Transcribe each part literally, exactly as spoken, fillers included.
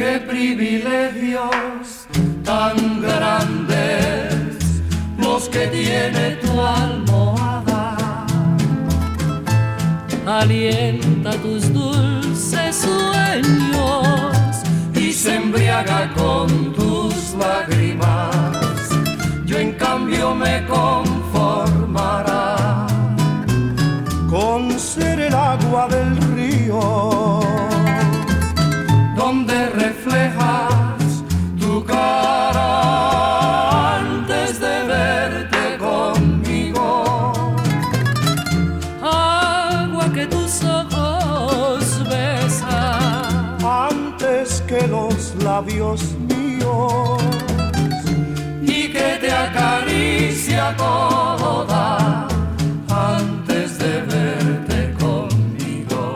qué privilegios tan grandes los que tiene tu almohada. Alienta tus dulces sueños y se embriaga con tus lágrimas. Yo en cambio me conformará con ser el agua del río donde reflejas tu cara antes de verte conmigo. Agua que tus ojos besan antes que los labios míos y que te acaricia toda antes de verte conmigo.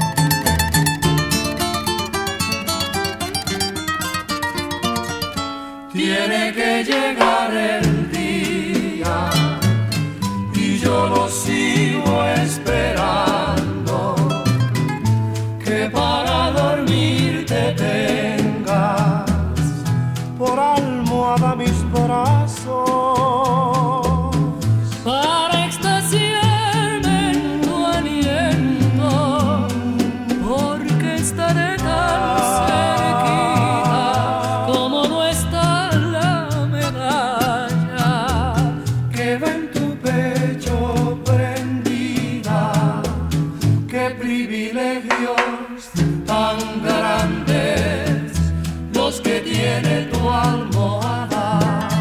Tiene que llegar el día y yo lo sigo esperando, que para dormir te tengas por almohada mis brazos, para extasiarme en tu aliento, porque estaré tan cerquita como no está la medalla que va en tu pecho prendida. Qué privilegios tan grandes los que tiene tu almohada,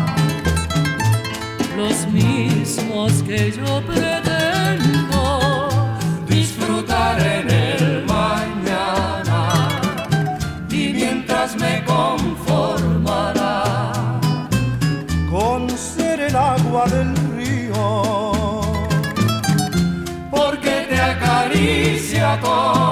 los mismos que yo pretendo disfrutar en el mañana y mientras me conformará con ser el agua del río porque te acaricia todo